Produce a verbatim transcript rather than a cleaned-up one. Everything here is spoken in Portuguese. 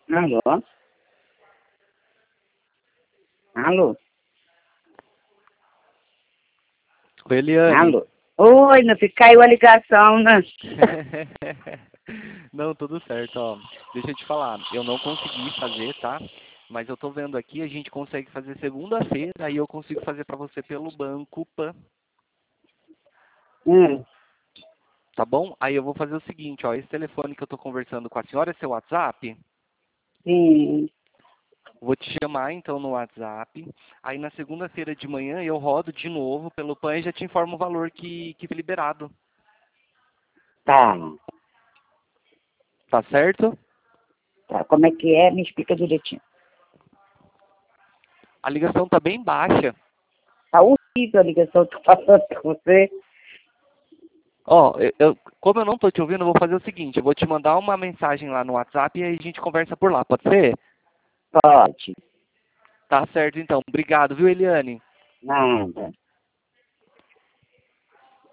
Alô? Alô? Oi, Eliane. Alô? Oi, meu filho, caiu a ligação, né? Não, tudo certo, ó. Deixa eu te falar, eu não consegui fazer, tá? Mas eu tô vendo aqui, a gente consegue fazer segunda-feira, aí eu consigo fazer pra você pelo banco Pan, Hum, tá bom? Aí eu vou fazer o seguinte, ó, esse telefone que eu tô conversando com a senhora é seu WhatsApp? sim, Vou te chamar então no WhatsApp. Aí na segunda-feira de manhã eu rodo de novo pelo Pan e já te informo o valor que, que foi liberado. tá, Tá certo? tá. Como é que é? Me explica direitinho. A ligação tá bem baixa. Tá horrível a ligação que eu tô falando com você. Ó, eu, eu- como eu não tô te ouvindo, eu vou fazer o seguinte, eu vou te mandar uma mensagem lá no WhatsApp e aí a gente conversa por lá, pode ser? Pode, Tá certo então. Obrigado, viu, Eliane? nada.